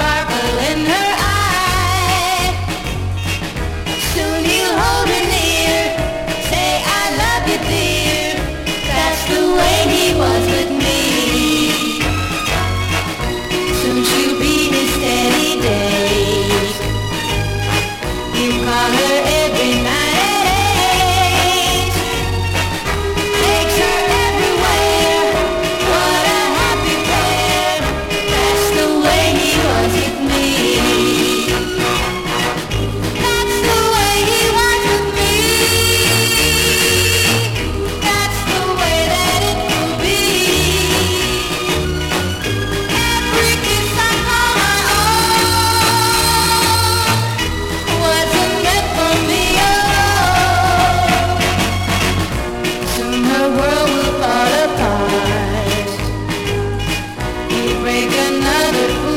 sparkle in her eye. Soon he'll hold her near, say I love you dear. That's the way he was with me. Soon she'll be his steady days. He'll call her every night at 8. Takes her everywhere. What a happy pair. That's the way he was with me. That's the way he was with me. That's the way that it will be. Every kiss I call my own wasn't meant for me alone. Soon her world will fall apart. He'll break another